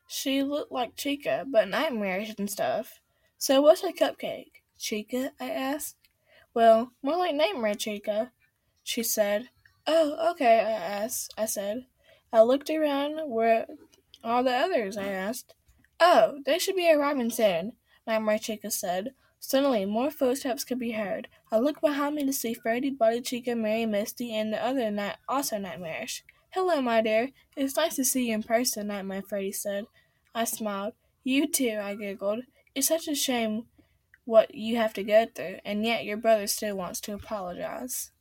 She looked like Chica, but nightmarish and stuff. So what's a cupcake? Chica? I asked. Well, more like Nightmare Chica, she said. Oh, okay, I said. I looked around. Where all the others? I asked. Oh, they should be arriving soon, Nightmare Chica said. Suddenly, more footsteps could be heard. I looked behind me to see Freddy, Buddy, Chica, Mary, Misty, and the other also nightmarish. Hello, my dear. It's nice to see you in person, Nightmare Freddy said. I smiled. You too, I giggled. It's such a shame what you have to go through, and yet your brother still wants to apologize.